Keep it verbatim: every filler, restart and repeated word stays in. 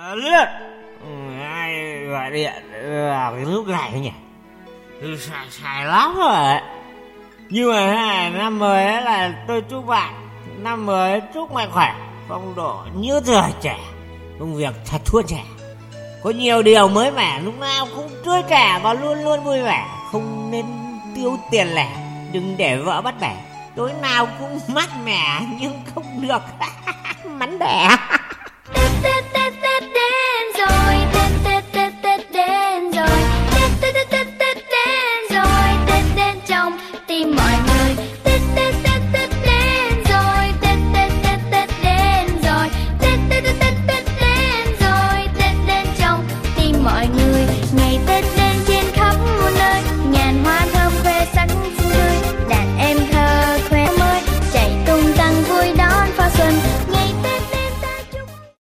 Lướt. Ai gọi điện vào cái lúc này nhỉ? Xài, xài lắm rồi ấy. Nhưng mà này, năm mới ấy là tôi chúc bạn năm mới chúc mạnh khỏe, phong độ như thời trẻ, công việc thật suôn sẻ, có nhiều điều mới mẻ, lúc nào cũng tươi trẻ và luôn luôn vui vẻ, không nên tiêu tiền lẻ, đừng để vợ bắt bẻ, tối nào cũng mát mẻ nhưng không được mắn đẻ.